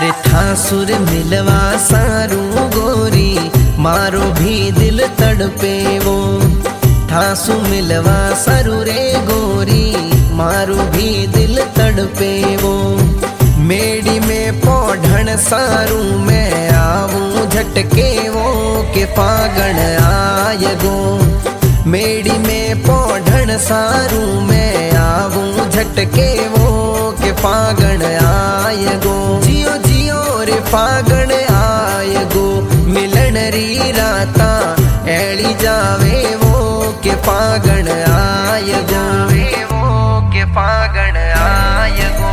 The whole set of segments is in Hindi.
अरे था सुर मिलवा सारू गोरी मारो भी दिल तड़पे वो। था सु मिलवा सारू रे गोरी मारो भी दिल तड़पे वो। मेड़ी में पौधन सारू मैं आऊं झटके वो के फागण आय गो। मेड़ी में पौधन सारू मैं आऊं झटके वो के फागण आय गो। जियो जियो रे फागण आय गो मिलन री राता ऐली जावे वो के फागण आय जावे वो के फागण आय गो।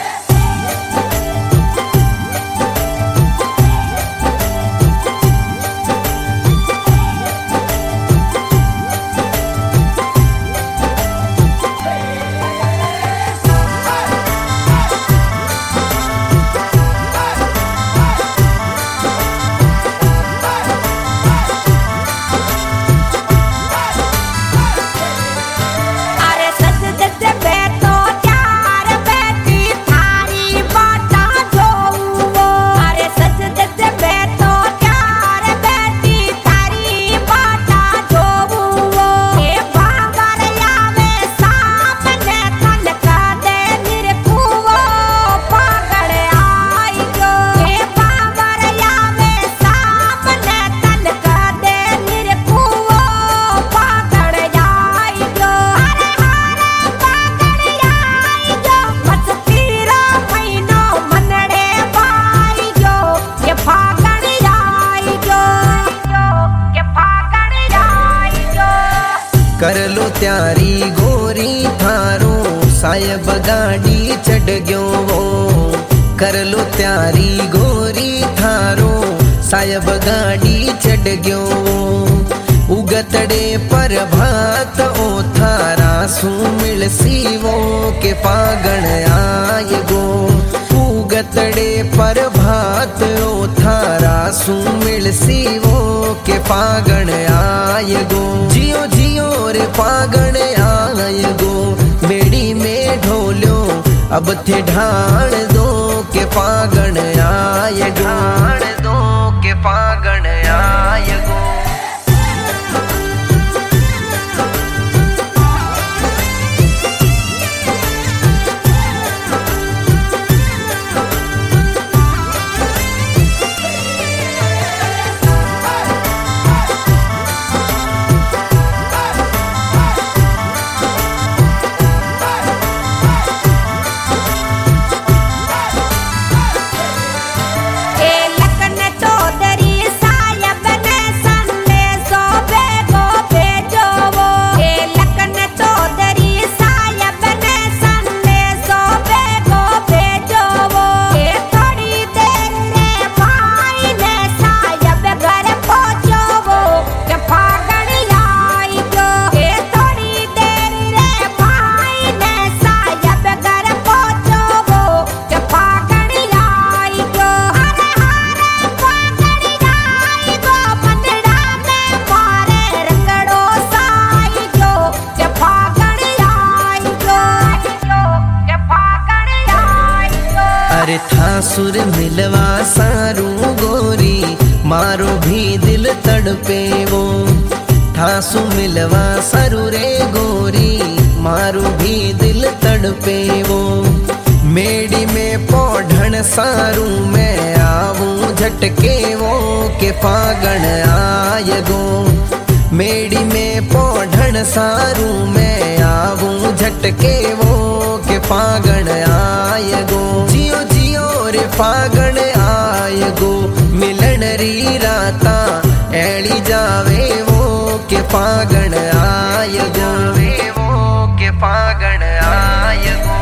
कर लो त्यारी गोरी थारो साहिब गाड़ी चढ़ गयो वो। कर लो त्यारी गोरी थारो साहिब गाड़ी चढ़ गयो वो। उगतड़े पर भात ओ थारा सू मिलसी वो के फागण आय गो। उगतड़े पर भात ओ थारा सू मिलसी वो के फागण आय गो। जियो जियो रे फागण आय गो मेड़ी में ढोलो अब थे ढाण दो के फागण आय ढाण दो के फागण आय गो। अरे था सुर मिलवा सारू गोरी मारो भी दिल तड़पे वो। था सु मिलवा सारू रे गोरी मारो भी दिल तड़पे वो। मेड़ी में पौधन सारू मैं आऊं झटके वो के फागण आय गो। मेड़ी में पौधन सारू मैं आऊं झटके वो के फागण आय गो। जियो जियो रे फागण आय गो मिलन री राता ऐली जावे वो के फागण आय जावे वो के फागण आय गो।